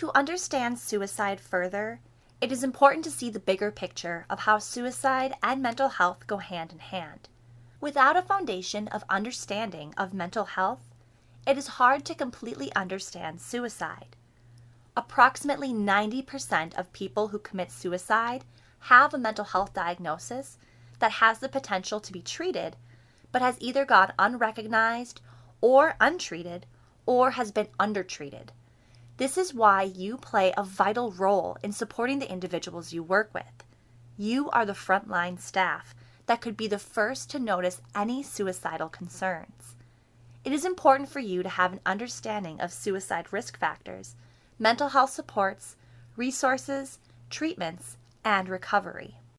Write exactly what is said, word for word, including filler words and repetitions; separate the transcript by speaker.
Speaker 1: To understand suicide further, it is important to see the bigger picture of how suicide and mental health go hand in hand. Without a foundation of understanding of mental health, it is hard to completely understand suicide. Approximately ninety percent of people who commit suicide have a mental health diagnosis that has the potential to be treated, but has either gone unrecognized or untreated or has been undertreated. This is why you play a vital role in supporting the individuals you work with. You are the frontline staff that could be the first to notice any suicidal concerns. It is important for you to have an understanding of suicide risk factors, mental health supports, resources, treatments, and recovery.